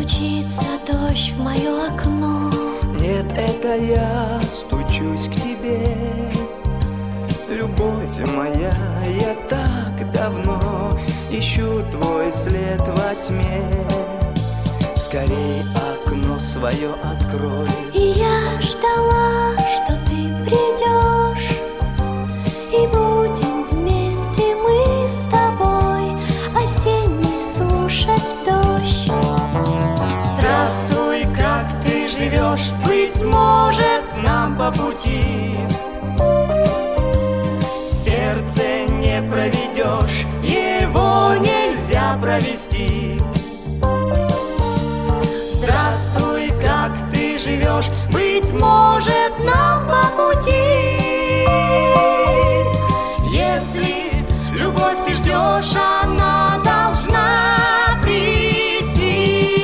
стучится дождь в мое окно. Нет, это я стучусь к тебе. Любовь моя, я так давно ищу твой след во тьме. Скорей окно свое открой. И я ждала, что ты придешь, и будем вместе мы с тобой осенний слушать дождь. Здравствуй, как ты живешь? Быть может, нам по пути. Сердце не проведешь, его нельзя провести. Здравствуй, как ты живешь? Быть может, нам по пути. Если любовь ты ждешь, она должна прийти.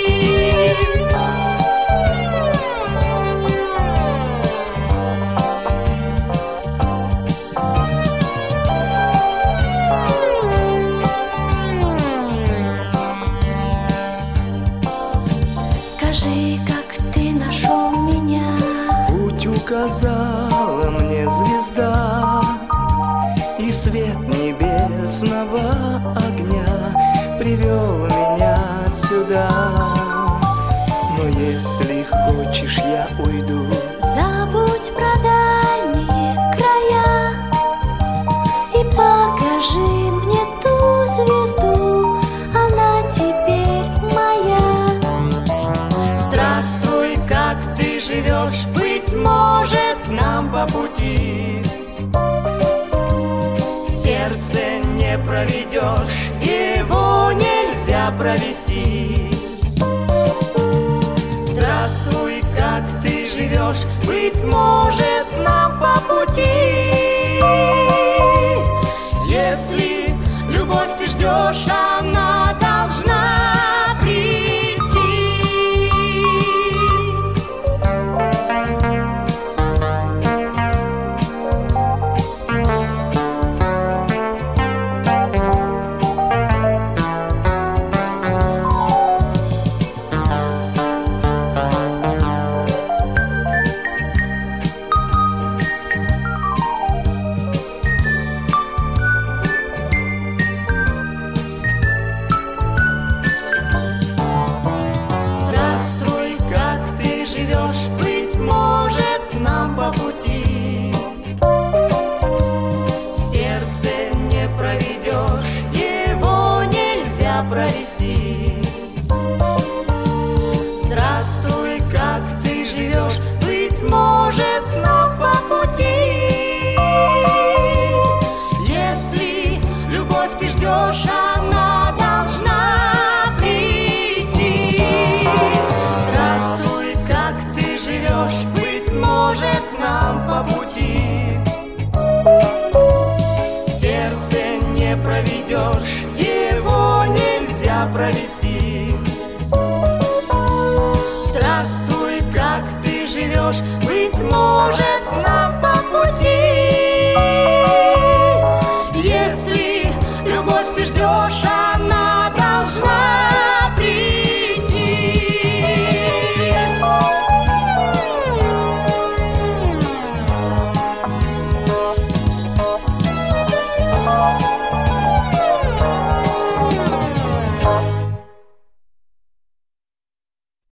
Скажи, как ты нашел меня? Путь указала мне звезда, и свет небесного огня привел меня сюда. Но если хочешь, я уйду. Забудь про дальние края и покажи мне ту звезду, она теперь моя. Здравствуй, как ты живешь? Быть может, нам по пути. Сердце не проведешь, его нельзя провести. Здравствуй, как ты живешь? Быть может, нам по пути. Если любовь ты ждешь, она должна прийти. Быть может, нам по пути. Сердце не проведешь, его нельзя провести. Здравствуй, как ты живешь? Быть может, нам по пути. Если любовь ты ждешь, она должна прийти. Здравствуй, как ты живешь? Быть может, нам по пути. Сердце не проведешь, его нельзя провести. Здравствуй, как ты живешь? Быть может,